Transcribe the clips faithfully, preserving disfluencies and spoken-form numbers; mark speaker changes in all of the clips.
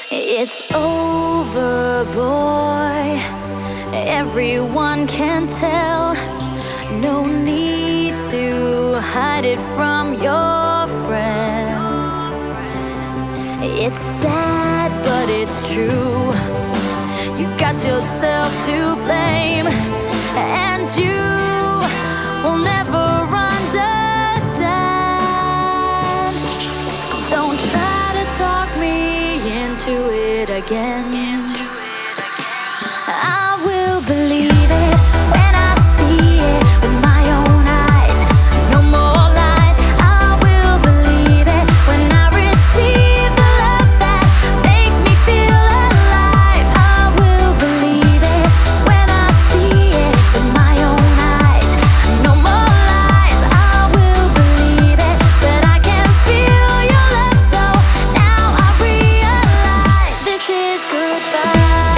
Speaker 1: It's over, boy. Everyone can tell. No need to hide it from your friends. It's sad, but it's true. You've got yourself to blame, and you will never understand. Don't try to talk me into it again. I will believe it when I see it with my own eyes. No more lies. I will believe it when I receive the love that makes me feel alive. I will believe it when I see it with my own eyes. No more lies. I will believe it, but I can feel your love, so now I realize this is goodbye.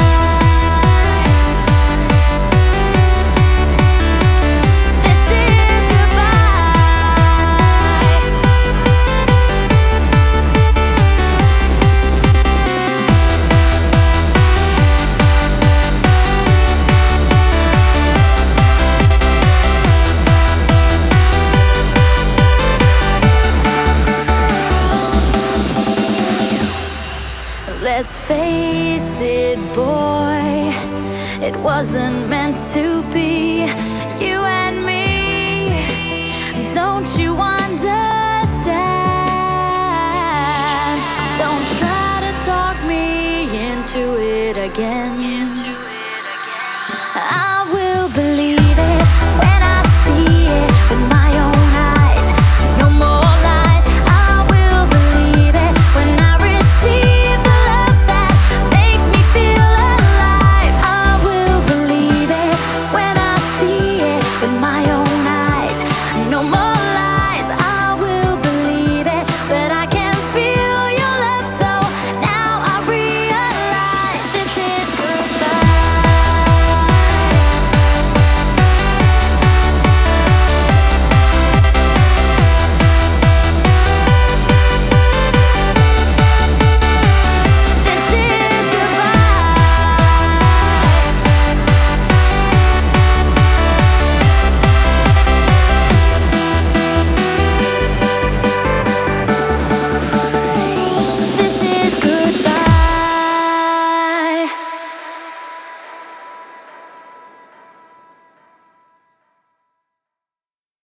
Speaker 1: Let's face it, boy, it wasn't meant to be you and me. Don't you understand? Don't try to talk me into it again. I will